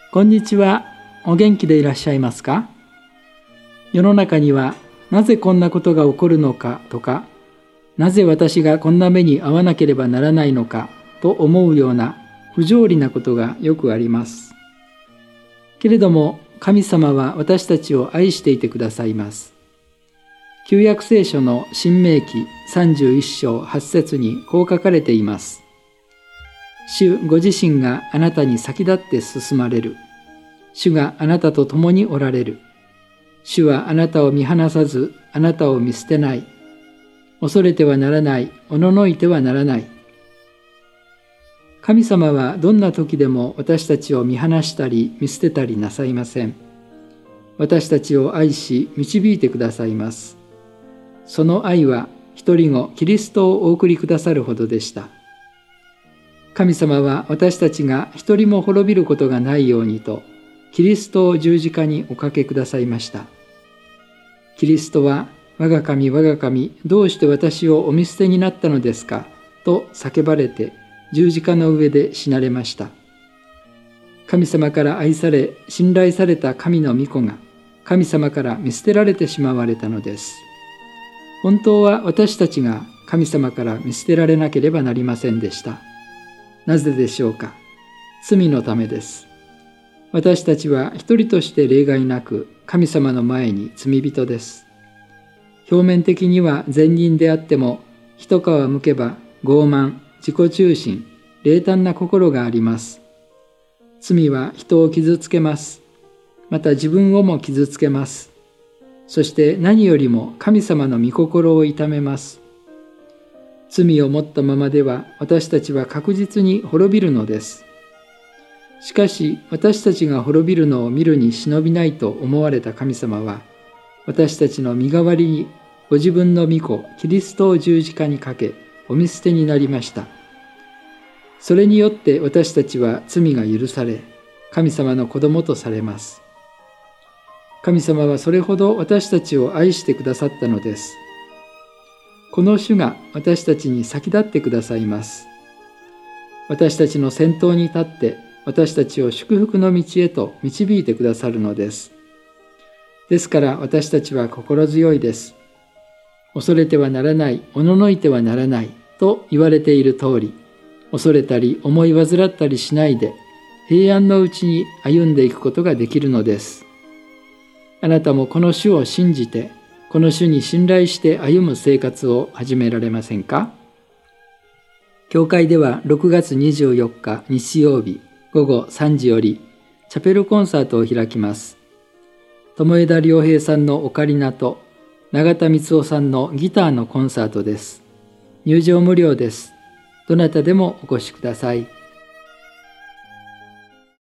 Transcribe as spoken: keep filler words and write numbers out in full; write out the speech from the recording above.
こんにちは。お元気でいらっしゃいますか？世の中にはなぜこんなことが起こるのかとか、なぜ私がこんな目に遭わなければならないのかと思うような不条理なことがよくあります。けれども神様は私たちを愛していてくださいます。旧約聖書の申命記さんじゅういっ章はち節にこう書かれています。主ご自身があなたに先立って進まれる。主があなたと共におられる。主はあなたを見放さず、あなたを見捨てない。恐れてはならない、おののいてはならない。神様はどんな時でも私たちを見放したり見捨てたりなさいません。私たちを愛し導いてくださいます。その愛は一人子キリストをお送りくださるほどでした。神様は私たちが一人も滅びることがないようにと、キリストを十字架におかけくださいました。キリストは、我が神我が神、どうして私をお見捨てになったのですかと叫ばれて十字架の上で死なれました。神様から愛され、信頼された神の御子が神様から見捨てられてしまわれたのです。本当は私たちが神様から見捨てられなければなりませんでした。なぜでしょうか。罪のためです。私たちは一人として例外なく神様の前に罪人です。表面的には善人であっても、一皮むけば傲慢、自己中心、冷淡な心があります。罪は人を傷つけます。また自分をも傷つけます。そして何よりも神様の御心を痛めます。罪を持ったままでは私たちは確実に滅びるのです。しかし私たちが滅びるのを見るに忍びないと思われた神様は、私たちの身代わりにご自分の御子キリストを十字架にかけ、お見捨てになりました。それによって私たちは罪が許され、神様の子供とされます。神様はそれほど私たちを愛してくださったのです。この主が私たちに先立ってくださいます。私たちの先頭に立って私たちを祝福の道へと導いてくださるのです。ですから私たちは心強いです。恐れてはならない、おののいてはならないと言われている通り、恐れたり思い煩ったりしないで平安のうちに歩んでいくことができるのです。あなたもこの主を信じて、この主に信頼して歩む生活を始められませんか？教会ではろくがつにじゅうよっか日曜日午後さんじよりチャペルコンサートを開きます。友枝良平さんのオカリナと永田光夫さんのギターのコンサートです。入場無料です。どなたでもお越しください。